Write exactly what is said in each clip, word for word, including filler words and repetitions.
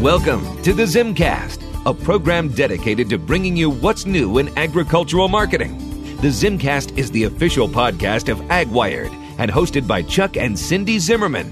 Welcome to the Zimcast, a program dedicated to bringing you what's new in agricultural marketing. The Zimcast is the official podcast of AgWired and hosted by Chuck and Cindy Zimmerman.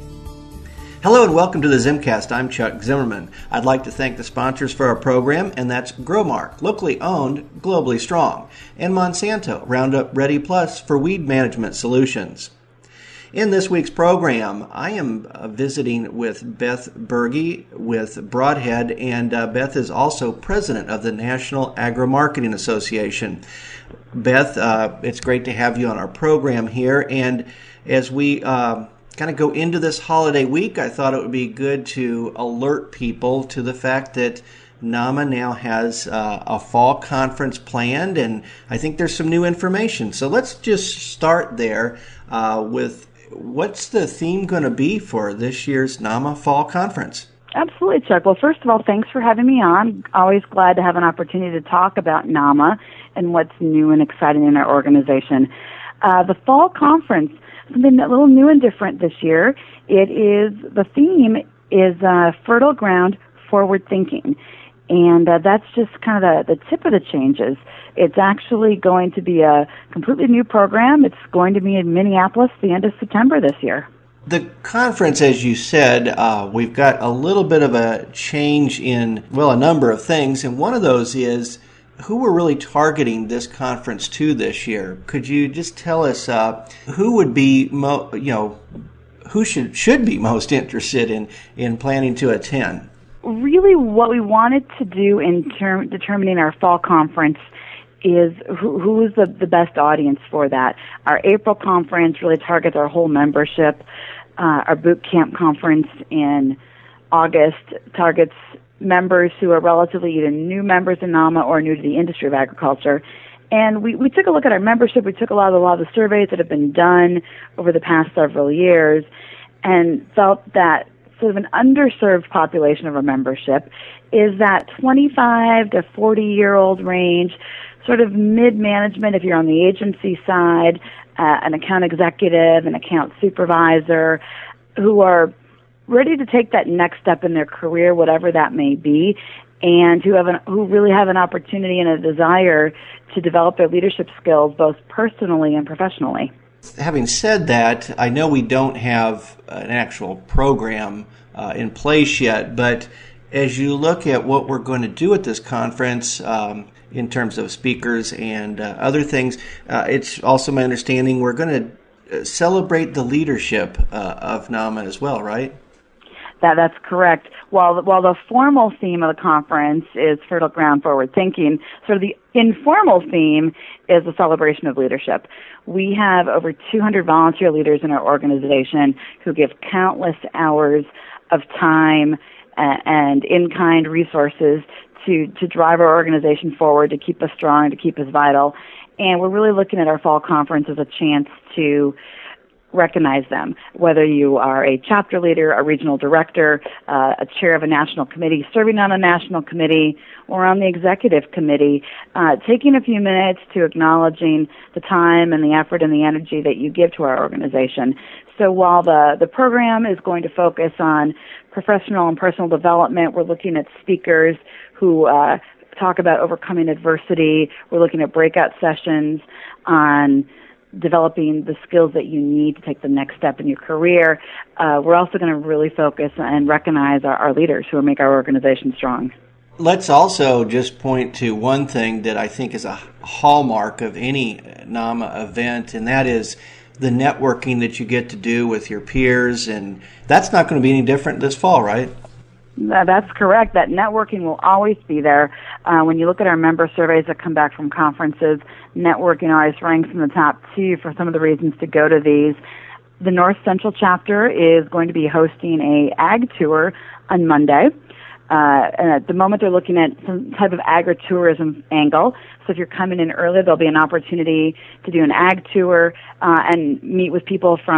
Hello and welcome to the Zimcast. I'm Chuck Zimmerman. I'd like to thank the sponsors for our program, and that's Growmark, locally owned, globally strong, and Monsanto, Roundup Ready Plus for weed management solutions. In this week's program, I am uh, visiting with Beth Berge with Broadhead, and uh, Beth is also president of the National Agri-Marketing Association. Beth, uh, it's great to have you on our program here, and as we uh, kind of go into this holiday week, I thought it would be good to alert people to the fact that NAMA now has uh, a fall conference planned, and I think there's some new information. So let's just start there uh, with what's the theme going to be for this year's NAMA Fall Conference? Absolutely, Chuck. Well, first of all, thanks for having me on. Always glad to have an opportunity to talk about NAMA and what's new and exciting in our organization. Uh, the Fall Conference, something a little new and different this year. It is, the theme is uh, Fertile Ground, Forward Thinking. And uh, that's just kind of the, the tip of the changes. It's actually going to be a completely new program. It's going to be in Minneapolis the end of September this year. The conference, as you said, uh, we've got a little bit of a change in, well, a number of things. And one of those is who we're really targeting this conference to this year. Could you just tell us uh, who would be, mo- you know, who should should be most interested in, in planning to attend? Really what we wanted to do in term, determining our fall conference is who, who is the, the best audience for that. Our April conference really targets our whole membership. Uh, our boot camp conference in August targets members who are relatively either new members in NAMA or new to the industry of agriculture. And we, we took a look at our membership. We took a lot of, a lot of the surveys that have been done over the past several years and felt that sort of an underserved population of our membership is that twenty-five to forty year old range, sort of mid-management if you're on the agency side, uh, an account executive, an account supervisor, who are ready to take that next step in their career, whatever that may be, and who have an, who really have an opportunity and a desire to develop their leadership skills both personally and professionally. Having said that, I know we don't have an actual program uh, in place yet, but as you look at what we're going to do at this conference um, in terms of speakers and uh, other things, uh, it's also my understanding we're going to celebrate the leadership uh, of NAMA as well, right? That that's correct. While the, while the formal theme of the conference is Fertile Ground, Forward Thinking, sort of the informal theme is the celebration of leadership. We have over two hundred volunteer leaders in our organization who give countless hours of time uh, and in-kind resources to, to drive our organization forward, to keep us strong, to keep us vital. And we're really looking at our fall conference as a chance to recognize them, whether you are a chapter leader, a regional director, uh, a chair of a national committee, serving on a national committee, or on the executive committee, uh, taking a few minutes to acknowledging the time and the effort and the energy that you give to our organization. So while the, the program is going to focus on professional and personal development, we're looking at speakers who uh, talk about overcoming adversity. We're looking at breakout sessions on developing the skills that you need to take the next step in your career. Uh, we're also going to really focus and recognize our, our leaders who make our organization strong. Let's also just point to one thing that I think is a hallmark of any NAMA event, and that is the networking that you get to do with your peers, and that's not going to be any different this fall, right? That's correct. That networking will always be there. Uh, when you look at our member surveys that come back from conferences, networking always ranks in the top two for some of the reasons to go to these. The North Central chapter is going to be hosting a ag tour on Monday. Uh, and at the moment, they're looking at some type of agritourism angle. So if you're coming in early, there'll be an opportunity to do an ag tour uh, and meet with people from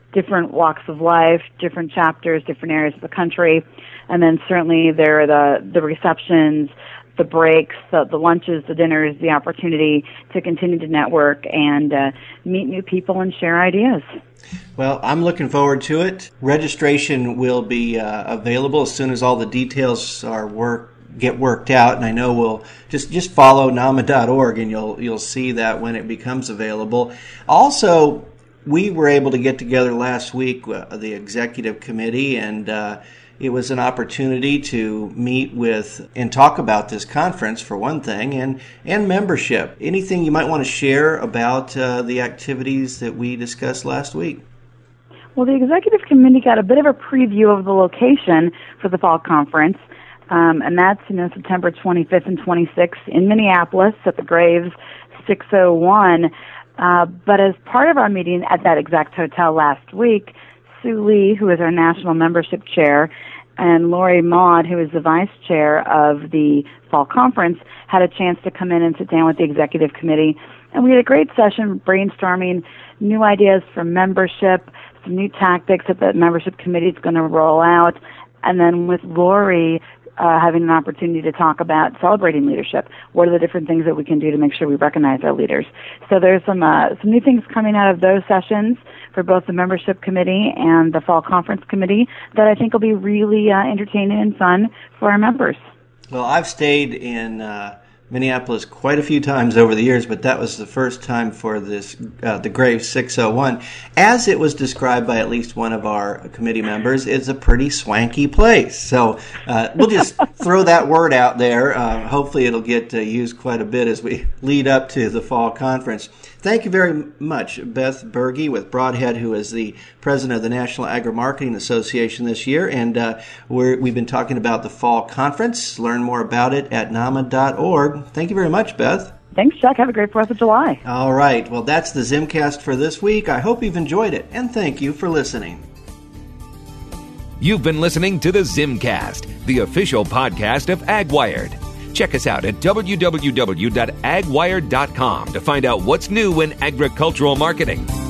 different walks of life, different chapters, different areas of the country. And then certainly there are the, the receptions, the breaks, the, the lunches, the dinners, the opportunity to continue to network and uh, meet new people and share ideas. Well, I'm looking forward to it. Registration will be uh, available as soon as all the details are work get worked out, and I know we'll just just follow N A M A dot org, and you'll you'll see that when it becomes available. Also, we were able to get together last week, uh, the executive committee, and uh, it was an opportunity to meet with and talk about this conference, for one thing, and, and membership. Anything you might want to share about uh, the activities that we discussed last week? Well, the executive committee got a bit of a preview of the location for the fall conference, um, and that's you know September twenty-fifth and twenty-sixth in Minneapolis at the Graves six oh one. Uh, but as part of our meeting at that exact hotel last week, Sue Lee, who is our national membership chair, and Lori Maud, who is the vice chair of the fall conference, had a chance to come in and sit down with the executive committee. And we had a great session brainstorming new ideas for membership, some new tactics that the membership committee is going to roll out, and then with Lori uh, having an opportunity to talk about celebrating leadership. What are the different things that we can do to make sure we recognize our leaders? So there's some uh, some new things coming out of those sessions for both the membership committee and the fall conference committee that I think will be really uh, entertaining and fun for our members. Well, I've stayed in uh, Minneapolis quite a few times over the years, but that was the first time for this uh, the Graves six oh one. As it was described by at least one of our committee members, it's a pretty swanky place. So uh, we'll just throw that word out there. Uh, hopefully it'll get uh, used quite a bit as we lead up to the fall conference. Thank you very much, Beth Berge with Broadhead, who is the president of the National Agri-Marketing Association this year. And uh, we're, we've been talking about the fall conference. Learn more about it at N A M A dot org. Thank you very much, Beth. Thanks, Chuck. Have a great fourth of July. All right. Well, that's the Zimcast for this week. I hope you've enjoyed it, and thank you for listening. You've been listening to the Zimcast, the official podcast of AgWired. Check us out at w w w dot ag wired dot com to find out what's new in agricultural marketing.